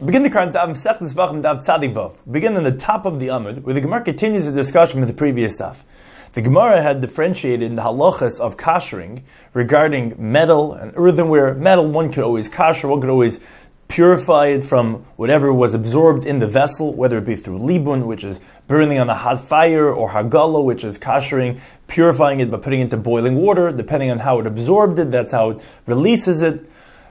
Begin the current Daf Mesechtes Vachim Daf Tzadik Vav. Begin on the top of the Amud, where the Gemara continues the discussion with the previous Daf. The Gemara had differentiated in the halachas of kashering regarding metal and earthenware. Metal, one could always kasher, one could always purify it from whatever was absorbed in the vessel, whether it be through libun, which is burning on a hot fire, or hagala, which is kashering, purifying it by putting it into boiling water, depending on how it absorbed it, that's how it releases it.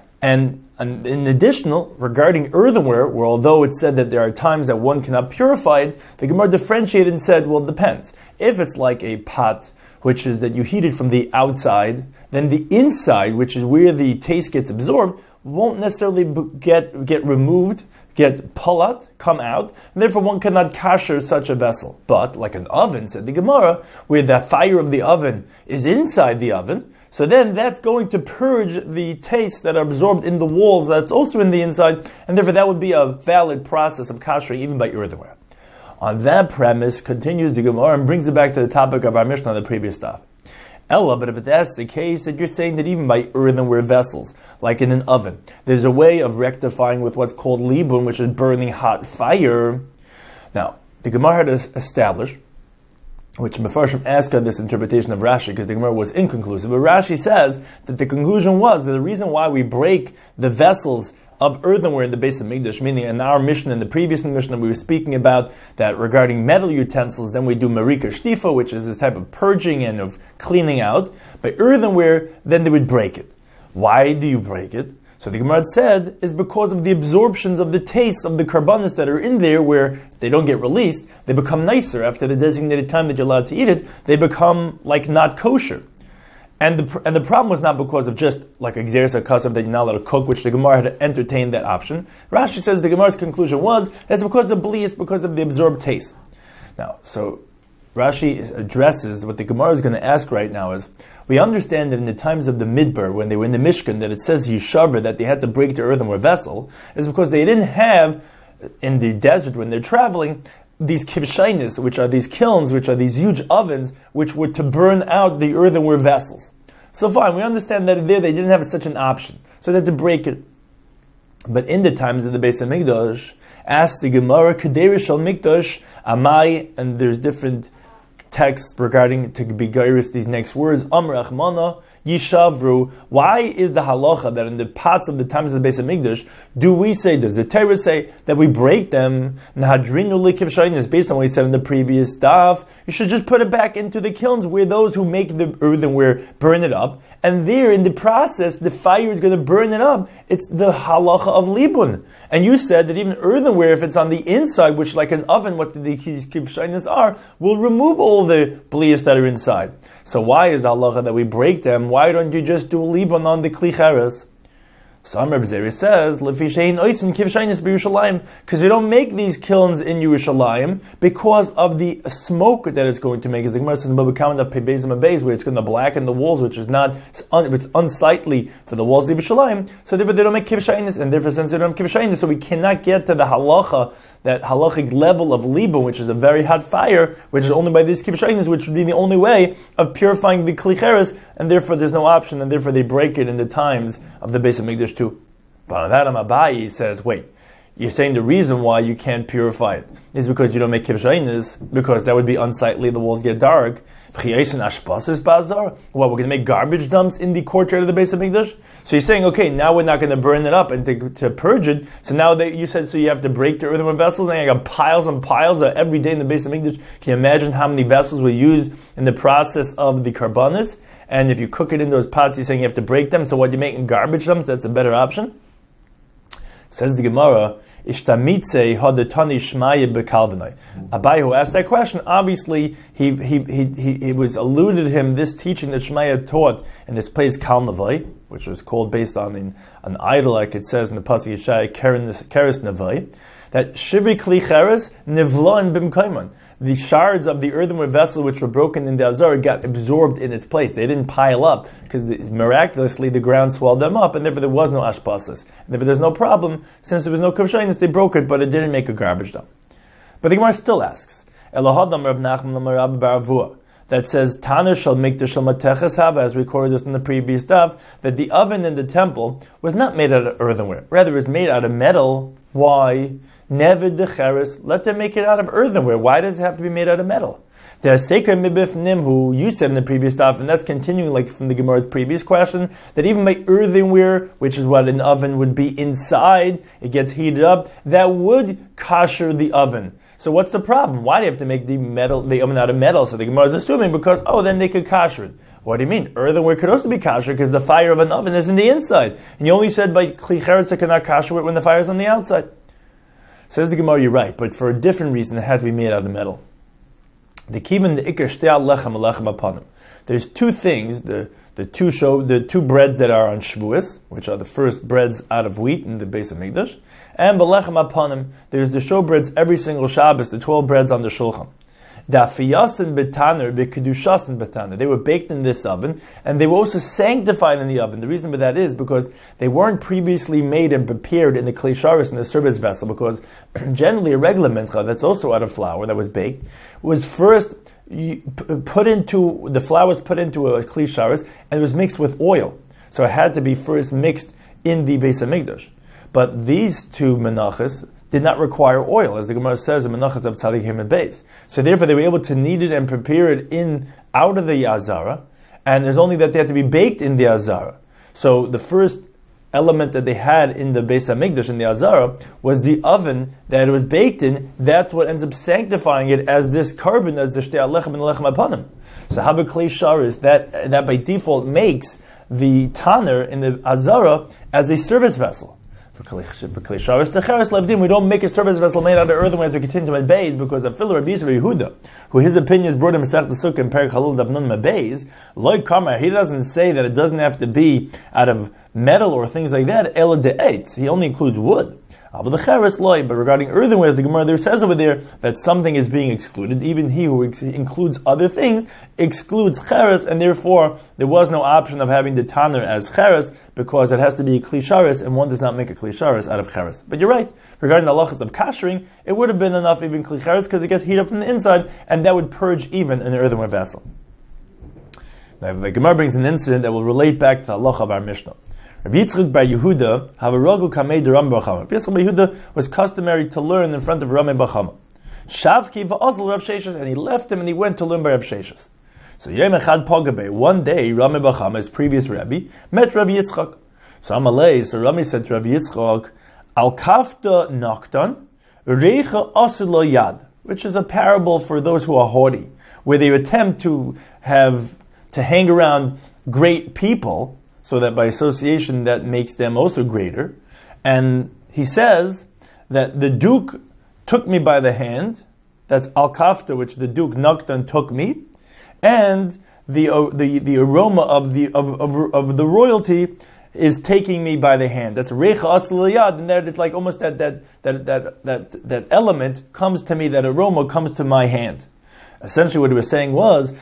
And in additional, regarding earthenware, where although it said that there are times that one cannot purify it, the Gemara differentiated and said, well, it depends. If it's like a pot, which is that you heat it from the outside, then the inside, which is where the taste gets absorbed, won't necessarily get removed, get pulat, come out, and therefore one cannot kasher such a vessel. But like an oven, said the Gemara, where the fire of the oven is inside the oven, so then that's going to purge the taste that are absorbed in the walls that's also in the inside, and therefore that would be a valid process of kashering even by earthenware. On that premise, continues the Gemara and brings it back to the topic of our Mishnah on the previous stuff. Ella, but if that's the case, that you're saying that even by earthenware vessels, like in an oven, there's a way of rectifying with what's called libun, which is burning hot fire. Now, the Gemara had established, which Mefarshim asked on this interpretation of Rashi, because the Gemara was inconclusive, but Rashi says that the conclusion was that the reason why we break the vessels of earthenware in the base of Mikdash, meaning in our Mishnah, in the previous Mishnah, we were speaking about that regarding metal utensils, then we do marika shtifa, which is this type of purging and of cleaning out. By earthenware, then they would break it. Why do you break it? So the Gemara said is because of the absorptions of the taste of the karbanis that are in there, where they don't get released, they become nicer after the designated time that you're allowed to eat it. They become like not kosher. And the problem was not because of just like a Xeris HaKasav that you're not allowed to cook, which the Gemara had entertained that option. Rashi says the Gemara's conclusion was that's because of blias, because of the absorbed taste. Now, so Rashi addresses what the Gemara is going to ask right now is, we understand that in the times of the Midbar, when they were in the Mishkan, that it says Yishaver, that they had to break the earthenware vessel, is because they didn't have, in the desert when they're traveling, these kivshainis, which are these kilns, which are these huge ovens, which were to burn out the earthenware vessels. So fine, we understand that there they didn't have such an option, so they had to break it. But in the times of the Beis HaMikdash, ask the Gemara, Kederish al Mikdash, Amai, and there's different texts regarding to be gairis these next words, Amr Achmana, Yishavru. Why is the halacha that in the pots of the times of the Beis HaMikdash do we say, does the Torah say that we break them? Nahadrinu likivshainis, based on what he said in the previous daf, you should just put it back into the kilns where those who make the earthenware burn it up, and there in the process the fire is going to burn it up. It's the halacha of libun. And you said that even earthenware, if it's on the inside, which like an oven, what the kivshainis are, will remove all the blias that are inside. So why is the halacha that we break them? Why don't you just do libun on the kli cheres? Some Reb Zeri says, because you don't make these kilns in Yerushalayim because of the smoke that it's going to make. As the Gemara says in Baba Kama Daf Pei Beis Amud Beis, where it's going to blacken the walls, which is not, it's unsightly for the walls of Yerushalayim. So therefore they don't make kivshainis, and therefore since they don't have kivshainis, so we cannot get to the halacha, that halachic level of libun, which is a very hot fire, which is only by these kivshainis, which would be the only way of purifying the kli cheres, and therefore there's no option, and therefore they break it in the times of the Beis HaMikdash too. But on that Abayi says, wait, you're saying the reason why you can't purify it is because you don't make kivshainis, because that would be unsightly, the walls get dark. What, we're going to make garbage dumps in the courtyard of the Beis HaMikdash? So you're saying, okay, now we're not going to burn it up and to purge it. So now you said, so you have to break the earthenware vessels, and you got piles and piles every day in the Beis HaMikdash. Can you imagine how many vessels were used in the process of the karbanis? And if you cook it in those pots, you're saying you have to break them. So what, you're making garbage dumps? That's a better option? Says the Gemara, Ishtamitze hadatani shmaya bekalvanai. Abai, who asked that question, obviously he was alluded to him this teaching that Shmaya taught in this place Kalnavai, which was called based on an idol, like it says in the Pasuk Yeshaya, Keres Navai, that Shivri Kli Cheres Nivloin Bimkaiman. The shards of the earthenware vessel which were broken in the Azar got absorbed in its place. They didn't pile up because miraculously the ground swelled them up, and therefore there was no ashpasas. And therefore there's no problem. Since there was no kavshainis, they broke it, but it didn't make a garbage dump. But the Gemara still asks, Elahadam Rav Nachman Rabbi Baravua, that says Tana shall make the Shalmateches Hava, as recorded this in the previous daf, that the oven in the temple was not made out of earthenware. Rather, it was made out of metal Why? Never the cheres, let them make it out of earthenware. Why does it have to be made out of metal? The Seker Mibifnim, who you said in the previous stuff, and that's continuing like from the Gemara's previous question, that even by earthenware, which is what an oven would be inside, it gets heated up, that would kosher the oven. So what's the problem? Why do you have to make the oven out of metal? So the Gemara is assuming because, then they could kosher it. What do you mean? Earthenware could also be kosher because the fire of an oven is in the inside. And you only said by Kli Cheretz it cannot kosher it when the fire is on the outside. Says the Gemara, you're right, but for a different reason it had to be made out of metal. The kiven the ikar shteal lechem lechem apanim. There's two things, the two breads that are on Shavuos, which are the first breads out of wheat in the base of Mikdash, and the lechem apanim. There's the showbreads every single Shabbos, the 12 breads on the shulchan. Dafiyasin betaner bekedushasin betaner. They were baked in this oven, and they were also sanctified in the oven. The reason for that is because they weren't previously made and prepared in the kli sharis in the service vessel. Because generally a regular mincha that's also out of flour that was baked was first put into the flour was put into a kli sharis and it was mixed with oil. So it had to be first mixed in the Beis Hamikdash. But these two menachas did not require oil, as the Gemara says in Menachas of Tzadikim and Beis. So therefore they were able to knead it and prepare it out of the Azara, and there's only that they had to be baked in the Azara. So the first element that they had in the Beis Hamikdash, in the Azara, was the oven that it was baked in. That's what ends up sanctifying it as this carbon, as the Shtei Alechem and Lechem Apanim. So Hava Klei Sharis, that by default makes the Tanner in the Azara as a service vessel. We don't make a service vessel made out of earthenware as we continue to Beis, because of Rabbi Yehuda, who his opinion is brought in Masech Sukkah and Perek Halul Davnun Beis, Loi Kamar, he doesn't say that it doesn't have to be out of metal or things like that. Ela de'etz, he only includes wood. But regarding earthenware, as the Gemara there says over there, that something is being excluded. Even he who includes other things excludes cheres, and therefore there was no option of having the tanner as cheres, because it has to be a kli sharis, and one does not make a kli sharis out of cheres. But you're right, regarding the halachas of kashering, it would have been enough even kli sharis, because it gets heated up from the inside, and that would purge even an earthenware vessel. Now the Gemara brings an incident that will relate back to the halacha of our Mishnah. Rabbi Yitzchak bar Yehuda have a ragul kamei de Rami bar Chama. Rabbi Yitzchak bar Yehuda was customary to learn in front of Rami bar Chama. Shavki va'azal Rav Sheshes, and he left him and he went to learn by Rav Sheshes. So Yom Echad Pagabe, one day Rami bar Chama, his previous Rabbi, met Rabbi Yitzchak. So Amalei, so Rami said to Rabbi Yitzchak, Al kafta noktan, reicha asilo yad, which is a parable for those who are haughty, where they attempt to hang around great people, so that by association that makes them also greater. And he says that the Duke took me by the hand, that's al-kafta, which the Duke Noktan took me, and the aroma of the royalty is taking me by the hand. That's reicha asl yad, and that it's like almost that element comes to me, that aroma comes to my hand. Essentially, what he was saying was,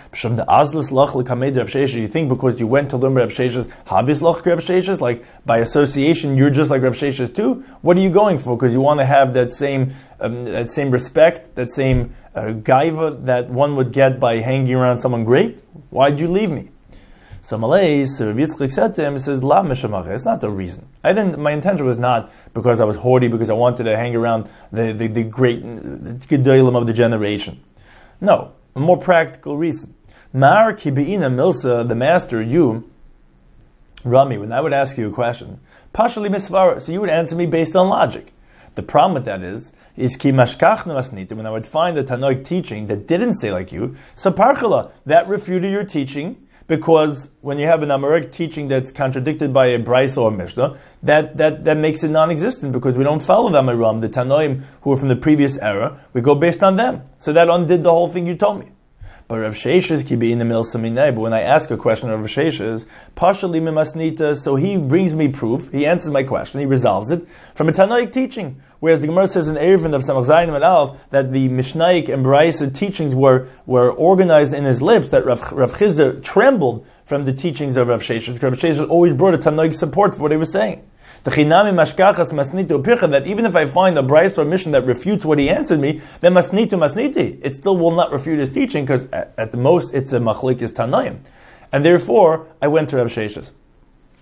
you think because you went to learn Rav Sheshes, Havis Lach Rav Sheshes, like by association, you're just like Rav Sheshes too? What are you going for? Because you want to have that same respect, that same gaiva that one would get by hanging around someone great? Why'd you leave me? So Malay, Rav Yitzchak said to him, he says, La Mishamacha, it's not the reason. My intention was not because I was haughty, because I wanted to hang around the great Gedolim of the generation. No, a more practical reason. Mar kibeina milsa, the master, you, Rami, when I would ask you a question, pashali misvara, so you would answer me based on logic. The problem with that is ki mashkachna masnita, when I would find a Tanoic teaching that didn't say like you, so parchala, that refuted your teaching, because when you have an Amoraic teaching that's contradicted by a Brisa or a Mishnah, that makes it non-existent, because we don't follow the Amoraim, the Tanoim who were from the previous era, we go based on them. So that undid the whole thing you told me. But Rav Sheshes ki be in the mil saminei. But when I ask a question of Rav Sheshes, pashali mimasnita, so he brings me proof, he answers my question, he resolves it from a Tanoic teaching. Whereas the Gemara says in Erevin of Samach Zayin and Aleph that the Mishnaic and Brisa teachings were organized in his lips, that Rav Chizda trembled from the teachings of Rav Sheshes. Rav Sheshes always brought a Tanoic support for what he was saying. That even if I find a Brisa or mission that refutes what he answered me, then masniti, it still will not refute his teaching, because at the most it's a machlekes Tanoim. And therefore, I went to Rav Sheshes.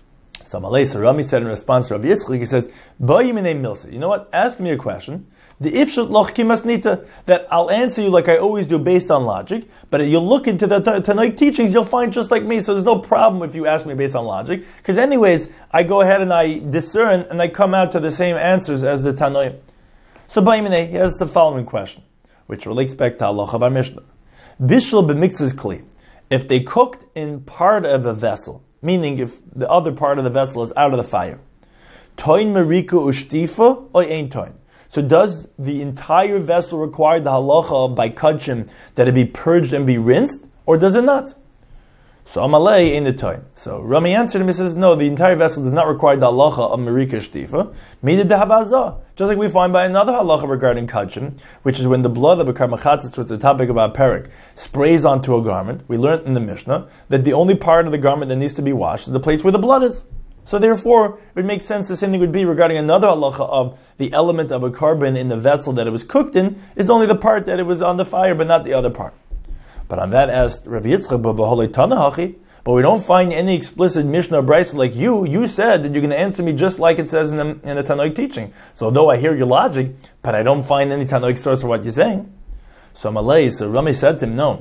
So Amalei, Rami said in response to Rabbi Yitzchak, he says, Milsa. You know what? Ask me a question. The ifshut loch kimasnita, that I'll answer you like I always do based on logic, but you'll look into the Tanoic teachings, you'll find just like me, so there's no problem if you ask me based on logic, because anyways, I go ahead and I discern, and I come out to the same answers as the Tanoim. So Ba'imine, he has the following question, which relates back to halacha of our Mishnah. Bishul b'miktzas kli. If they cooked in part of a vessel, meaning if the other part of the vessel is out of the fire, toin marika ushtifa or ein toin. So does the entire vessel require the halacha by kachim that it be purged and be rinsed, or does it not? So Amalei in the toin. So Rami answered him, he says, no, the entire vessel does not require the halacha of marika shtifa, midid dehavazah. Just like we find by another halacha regarding kachim, which is when the blood of a karban chatzis, which is the topic of our parak, sprays onto a garment. We learned in the Mishnah that the only part of the garment that needs to be washed is the place where the blood is. So therefore, it would make sense the same thing would be regarding another halacha of the element of a carbon in the vessel that it was cooked in is only the part that it was on the fire, but not the other part. But on that asked Rabbi Yitzchak, but we don't find any explicit Mishnah or Brisa like you said that you're going to answer me just like it says in the Tanoic teaching. So though I hear your logic, but I don't find any Tanoic source for what you're saying. So Rami said to him, no.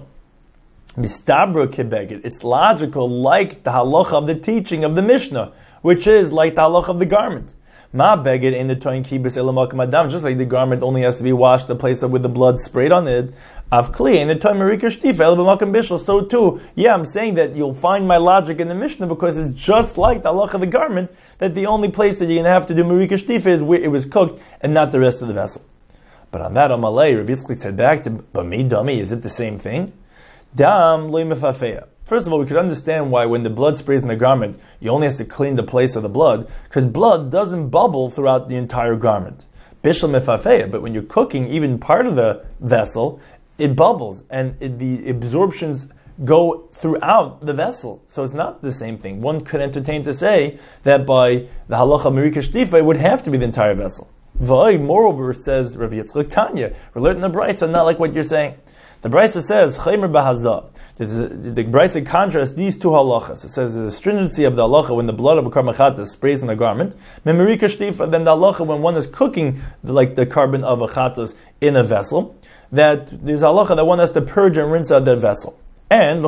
Mistabra kibeged. It's logical like the halacha of the teaching of the Mishnah, which is like the halacha of the garment. Ma beged in the toin kibus elamakam adam, just like the garment only has to be washed the place with the blood sprayed on it. Avkli in the toin marika shtifa elamakam bishul. So too, I'm saying that you'll find my logic in the Mishnah because it's just like the halacha of the garment that the only place that you're going to have to do marika shtifa is where it was cooked and not the rest of the vessel. But on that Amalei, Rav Yitzchak said back to, but me dummy, is it the same thing? Dam loy mefafeya. First of all, we could understand why when the blood sprays in the garment, you only have to clean the place of the blood, because blood doesn't bubble throughout the entire garment. Bishul mefafeya, but when you're cooking even part of the vessel, it bubbles, and the absorptions go throughout the vessel. So it's not the same thing. One could entertain to say that by the halacha marika shtifa, it would have to be the entire vessel. Moreover, says Rav Yitzchak Tanya, we're learning the Brisa, not like what you're saying. The Brisa says, Chaymer bahazah. The Brisa contrasts these two halachas. It says the stringency of the halacha when the blood of a karban chatas sprays in a garment, memerika shtifa, then the halacha when one is cooking like the carbon of a chatas in a vessel, that there's a halacha that one has to purge and rinse out that vessel. And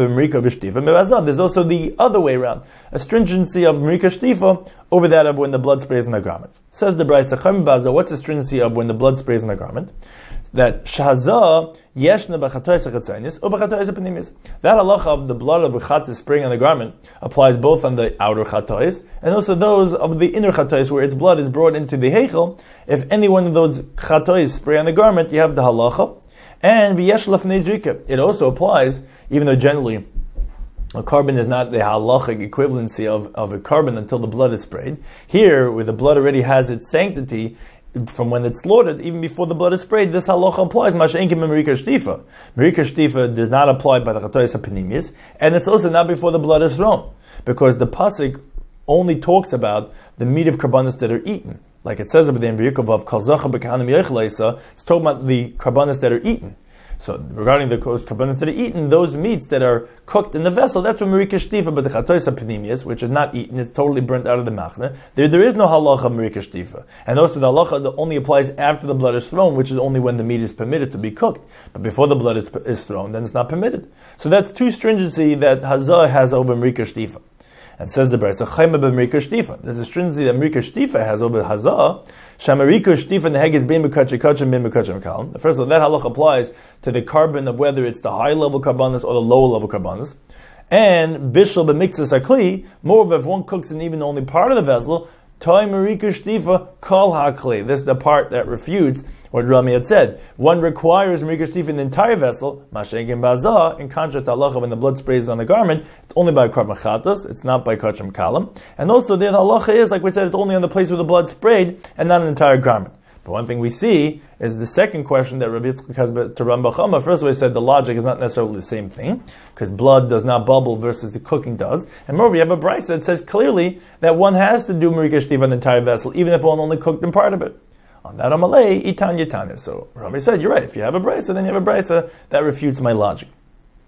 there's also the other way around, a stringency of marika shtifa over that of when the blood sprays in the garment. Says the Brisa, what's the stringency of when the blood sprays in the garment? That shahazah yeshna b'chatois hachatzainis or b'chatois hapanimis. That halacha of the blood of a chatos spraying on the garment applies both on the outer chatois and also those of the inner chatois where its blood is brought into the heichel. If any one of those chatois spray on the garment, you have the halacha. And v'yesh lefnei zrika. It also applies, even though generally a carbon is not the halachic equivalency of a carbon until the blood is sprayed. Here, where the blood already has its sanctity, from when it's slaughtered, even before the blood is sprayed, this halacha applies. Masha'enkim marika shtifa. Marika shtifa does not apply by the chatois hapanimius, and it's also not before the blood is thrown, because the pasuk only talks about the meat of karbanos that are eaten. Like it says over there in Vayikov of Kol Zacha B'Kahanim Yechleisa, it's talking about the karbanos that are eaten. So regarding the karbanos that are eaten, those meats that are cooked in the vessel, that's what marika shtifa, but the chatois hapanimius, which is not eaten, is totally burnt out of the machne. There is no halacha marika shtifa. And also the halacha that only applies after the blood is thrown, which is only when the meat is permitted to be cooked. But before the blood is thrown, then it's not permitted. So that's two stringency that Hazah has over marika shtifa. And says the Brisa, Chayma b'marika shtifa. There's a stringency that marika shtifa has over Hazah. Shamarika shtifa neheg is bein b'kachim kachim bein b'kachim kalim. First of all, that halach applies to the carbon of whether it's the high level karbanos or the lower level karbanos. And bishul b'miktzas akli. Moreover, if one cooks in even only part of the vessel, toy marika shtifa kol hakli. This is the part that refutes what Rami had said. One requires marika shtifa in the entire vessel, masha'egim bazah, in contrast to halacha when the blood sprays on the garment, it's only by karban chatos, it's not by kachim kalim. And also the halacha is, like we said, it's only on the place where the blood sprayed and not an entire garment. But one thing we see is the second question that Rabbi Yitzchak has to Rambam Chama. First of all, he said the logic is not necessarily the same thing, because blood does not bubble versus the cooking does. And moreover, you have a brisa that says clearly that one has to do marika shtifa on the entire vessel, even if one only cooked in part of it. On that Amalei, itan yitane. So Rami said, you're right. If you have a brisa, then you have a brisa that refutes my logic.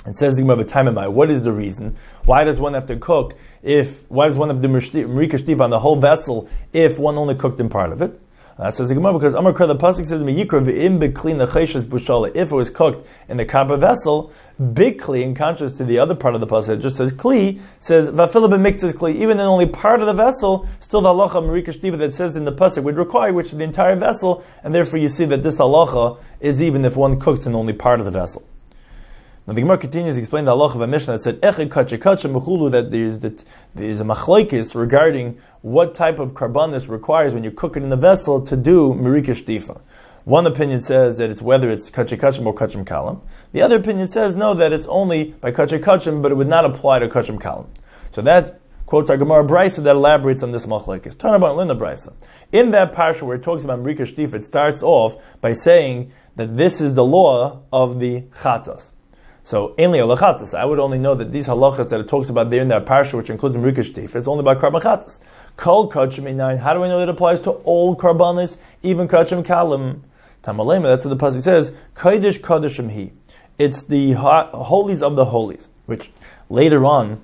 It says the Gemara b'Taimai. What is the reason? Why does one have to cook? Why does one have to Merika Shtifa on the whole vessel if one only cooked in part of it? That says the Gemara because Amar Kra, the pasuk says Meyikra v'im b'kli necheshes bushala. If it was cooked in the kappa vessel, big kli, in contrast to the other part of the pasuk, it just says kli, says v'afila b'miktzas kli. Even in only part of the vessel, still the halacha Merika Shtifa that says in the pasuk would require, which is the entire vessel, and therefore you see that this halacha is even if one cooks in only part of the vessel. Now the Gemara continues to explain the halacha of a Mishnah that said echad kache mechulu, that there's a machlokes regarding what type of karbanis requires when you cook it in the vessel to do merika shtifa. One opinion says that it's whether it's kache or kachem kalam. The other opinion says no, that it's only by kache, but it would not apply to kachem kalam. So that quotes our Gemara Brisa that elaborates on this machlokes. Turn about Linda Brisa. In that parsha where it talks about merika shtifa, it starts off by saying that this is the law of the chatas. So, only alachatas. I would only know that these halachas that it talks about there in that parsha, which includes Merika Shtifa, it's only about karbachatas. Kol kachim inayin. How do I know that it applies to all karbanis, even kachim kalim? Tamalema. That's what the pasuk says. Kodesh kodeshim hi. It's the holies of the holies. Which later on,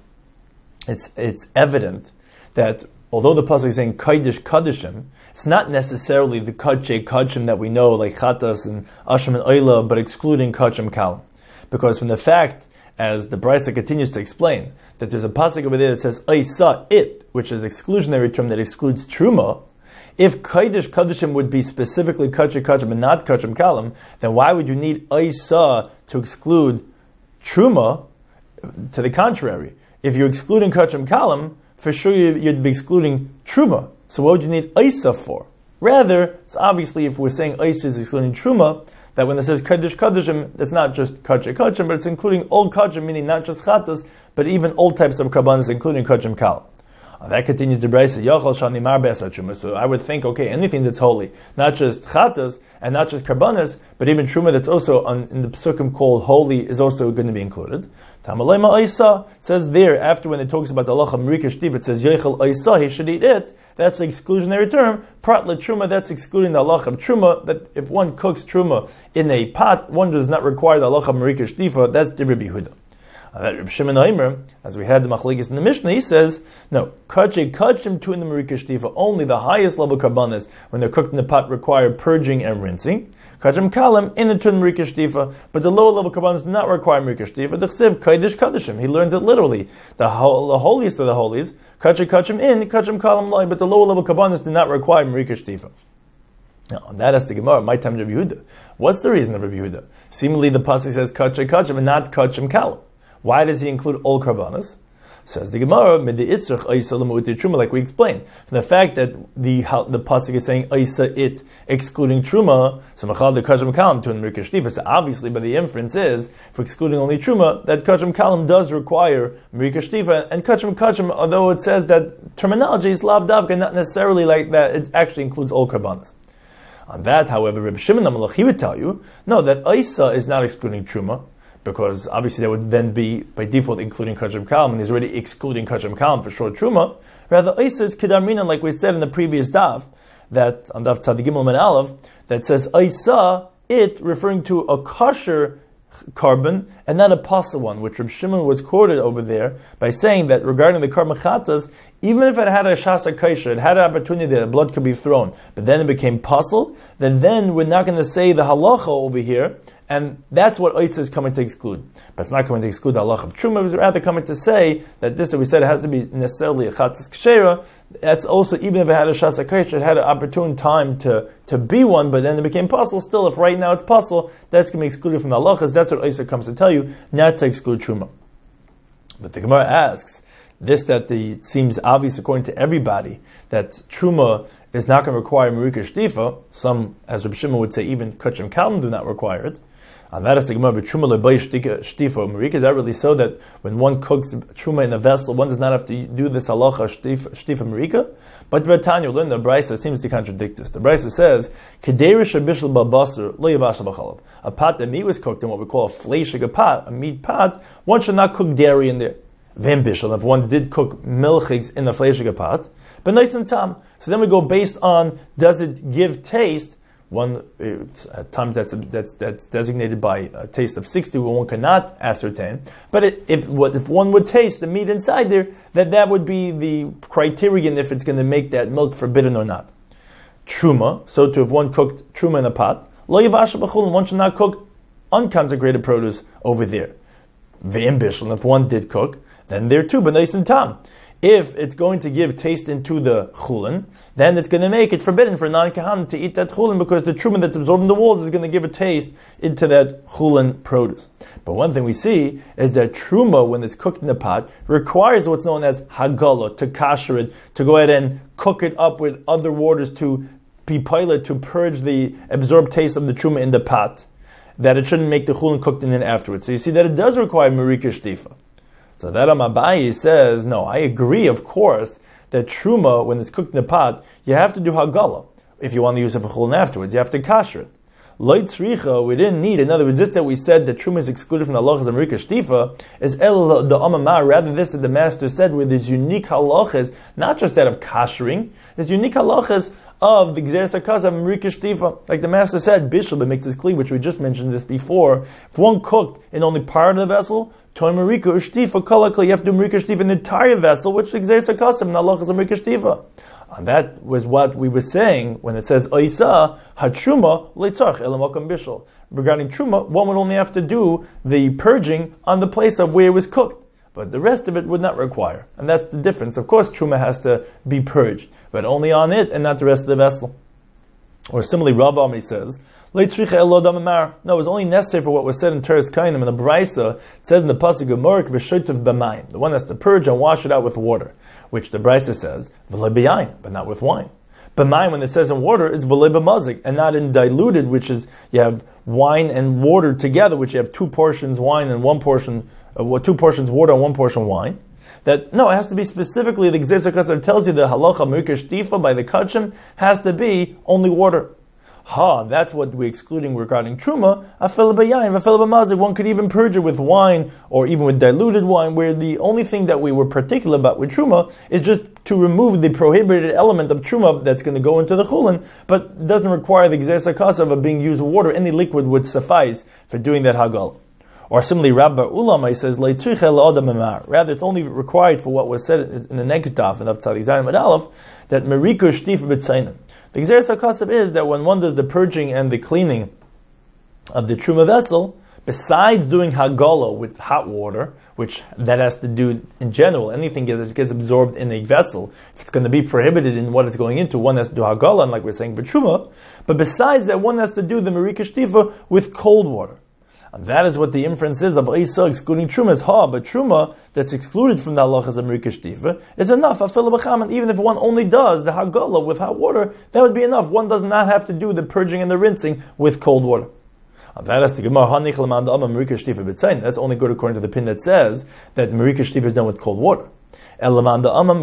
it's evident that although the pasuk is saying kodesh kodeshim, it's not necessarily the kachim that we know like chatas and asham and oila, but excluding kachim kalim. Because from the fact, as the Brisa continues to explain, that there's a pasuk over there that says Aisa it, which is an exclusionary term that excludes truma. If Kodesh Kodeshim would be specifically kachim and not kachim kalam, then why would you need Aisa to exclude truma? To the contrary, if you're excluding kachim kalam, for sure you'd be excluding truma. So what would you need Aisa for? Rather, it's obviously if we're saying Aisa is excluding truma, that when it says Kodesh Kodeshim, it's not just kachim, but it's including all kachim, meaning not just chatas, but even all types of karbanis, including kachim kalam. That continues to Brisa, Yachal Shani Mar Truma. So I would think, okay, anything that's holy, not just chatas and not just karbanis, but even truma that's also in the psukim called holy is also going to be included. Tamalema Aisa says there, after when it talks about the halacha Merika Shtifa, it says Yechal Aisa, he should eat it. That's an exclusionary term. Pratla truma, that's excluding the halacha of truma, that if one cooks truma in a pot, one does not require the halacha Merika Shtifa. That's the Rabbi Yehuda. Reb Shimon Omer, as we had the machlokes in the Mishnah, he says, no, kachim tu in the Merika Shtifa, only the highest level karbanis, when they're cooked in the pot, require purging and rinsing. Kachim kalim in the tun Merika Shtifa, but the lower level karbanis do not require Merika Shtifa. The chsiv kodesh kadeshim, he learns it literally. The holiest of the holies, kachim in, kachim kalim loy, but the lower level karbanis do not require Merika Shtifa. Now, that has the Gemara, my time Rabbi Yehuda. What's the reason of Rabbi Yehuda? Seemingly the pasuk says kachim and not kachim kalim. Why does he include all karbanas? Says the Gemara, like we explained, from the fact that the pasuk is saying Aisa it excluding truma, so machal the kachim kalam to Merika Shtifa. So obviously, by the inference is for excluding only truma, that kachim kalam does require Merika Shtifa, and kachim, although it says that terminology is lav davka, not necessarily like that, it actually includes all karbanas. On that, however, Reb Shimon HaMelech, he would tell you, no, that Aisa is not excluding truma, because obviously that would then be, by default, including kachim kalam, and he's already excluding kachim kalam for short truma. Rather, Aisa is kedarmina, like we said in the previous daf, that on daf Tzadik Gimel Men Aleph, that says Aisa, it, referring to a kosher carbon, and not a pasa one, which Reb Shimon was quoted over there, by saying that regarding the karmachatas, even if it had a shasa kaisha, it had an opportunity that blood could be thrown, but then it became pasul, then we're not going to say the halacha over here, and that's what Oisa is coming to exclude. But it's not coming to exclude the halacha of truma, it's rather coming to say that this, that we said, it has to be necessarily a chatzis kshera. That's also, even if it had a shasa kaish, it had an opportune time to be one, but then it became pasul. Still, if right now it's pasul, that's going to be excluded from the halachas. That's what Oisa comes to tell you, not to exclude truma. But the Gemara asks, that it seems obvious according to everybody, that truma is not going to require Merika Shtifa. Some, as Reb Shimon would say, even kachim kalim do not require it. And that is the Gemara, truma lebay shtifa Merika. Is that really so that when one cooks truma in a vessel, one does not have to do this halacha shtifa Merika? But Tanya learned the Brisa seems to contradict this. The Brisa says, "Kederish abishal babasur lo yavash b'chalav." A pot that meat was cooked in what we call a fleishig pot, a meat pot, one should not cook dairy in there. Vim bishal, if one did cook milchigs in the fleishig pot, but nice and tam. So then we go based on, does it give taste One at times that's designated by a taste of 60, where one cannot ascertain. But if one would taste the meat inside there, that would be the criterion if it's going to make that milk forbidden or not. Truma, so to if one cooked truma in a pot, lo yivasha b'chulin, one should not cook unconsecrated produce over there. Ve'im bishul, if one did cook, then there too, but nice and tam. If it's going to give taste into the chulin, then it's going to make it forbidden for non-kahanim to eat that chulin, because the truma that's absorbed in the walls is going to give a taste into that chulin produce. But one thing we see is that truma, when it's cooked in the pot, requires what's known as hagala, to kasher it, to go ahead and cook it up with other waters to be pilot, to purge the absorbed taste of the truma in the pot, that it shouldn't make the chulin cooked in it afterwards. So you see that it does require marika shtifa. So that Amabai says, no, I agree, of course, that truma, when it's cooked in the pot, you have to do hagala. If you want to use it for chulin afterwards, you have to kasher it. Loit tzricha, we didn't need, in other words, this that we said that truma is excluded from the halachas of marika shtifa, is el the amamah, rather this that the master said, with his unique halachas, not just that of kashering, his unique halachas of the Gzeres HaKaz of Marika Shtifa. Like the master said, Bishul makes this clear, which we just mentioned this before. If one cooked in only part of the vessel, Toy Marika or Shtifa, Kalakli, you have to do Marika Shtifa in the entire vessel, which is Gzeres HaKaz and Allah is a Marika Shtifa. And that was what we were saying when it says, Oisa, Hatruma, Leitzarch, Elamakam Bishul. Regarding Truma, one would only have to do the purging on the place of where it was cooked. But the rest of it would not require. And that's the difference. Of course, truma has to be purged, but only on it and not the rest of the vessel. Or similarly, Rav Amri says, no, it was only necessary for what was said in Teres Kainim. In the Braisa, it says in the Pasuk of Morik, v'shoytev b'mayim. The one has to purge and wash it out with water, which the Braisa says, v'le b'yayin, but not with wine. B'mayim, when it says in water, is v'le b'mazik, and not in diluted, which is, you have wine and water together, which you have 2 portions wine and 1 portion 2 portions water and 1 portion wine. That no, it has to be specifically the Gzeres HaKaz that tells you the halacha Marika Shtifa by the Kachim has to be only water. That's what we're excluding regarding truma. Afel b'yayin, afel b'mazik. One could even purge it with wine or even with diluted wine, where the only thing that we were particular about with truma is just to remove the prohibited element of truma that's going to go into the chulin, but doesn't require the Gzeres HaKaz of being used with water. Any liquid would suffice for doing that hagal. Or similarly, Rabbi Ulamai says, rather, it's only required for what was said in the next daf, and of Tzadik Zayin Amud Aleph, that Marika Shtifa b'tzainim. The Gzeres HaKaz is that when one does the purging and the cleaning of the truma vessel, besides doing hagala with hot water, which that has to do in general, anything that gets absorbed in a vessel, if it's going to be prohibited in what it's going into, one has to do hagala, and like we're saying, b'truma. But besides that, one has to do the Marika Shtifa with cold water. And that is what the inference is of Isa excluding Truma is but Truma that's excluded from the halachas of Marika Shtifa is enough. Even if one only does the hagala with hot water, that would be enough. One does not have to do the purging and the rinsing with cold water. And that is the Gemara. That's only good according to the pin that says that Marika Shtifa is done with cold water. According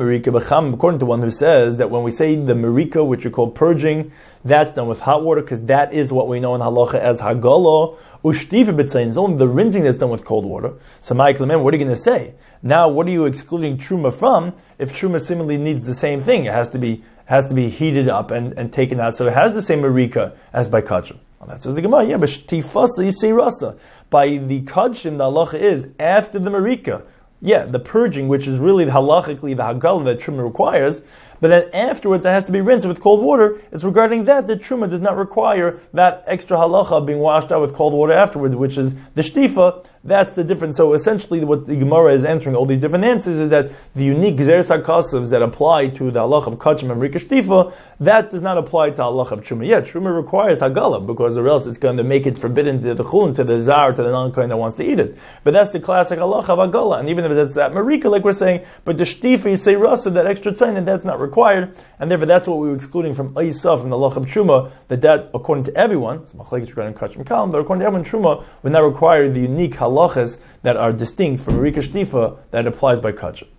to one who says that when we say the Marika, which we call purging, that's done with hot water, because that is what we know in halacha as hagala. Ushtifa b'tzayin is only the rinsing that's done with cold water. So, Mike Leman, what are you going to say? Now, what are you excluding truma from? If truma similarly needs the same thing, it has to be heated up and taken out, so it has the same marika as by kachim. Well, that says the Gemara. Yeah, but shtifasa yisei rasa. By the kachim, the halacha is after the marika. Yeah, the purging, which is really halachically the hagala that truma requires, but then afterwards it has to be rinsed with cold water. It's regarding that the truma does not require that extra halacha of being washed out with cold water afterwards, which is the shtifa. That's the difference. So essentially what the Gemara is answering all these different answers is that the unique Gzeres HaKazavs that apply to the halacha of kachim and Marika Shtifa, that does not apply to halacha of truma. Yeah, truma requires hagala, because or else it's going to make it forbidden to the chulin, to the zar, to the non-kohen that wants to eat it. But that's the classic halacha of hagala. And even if it's that Marika, like we're saying, but the shtifa, you say rasa, that extra tzayin, that's not required, and therefore that's what we were excluding from Isa, from the halacha of truma, that according to everyone, it's machlekes regarding kachim kalam, but according to everyone, truma would not require the unique halachas that are distinct from Marika Shtifa that applies by kachim.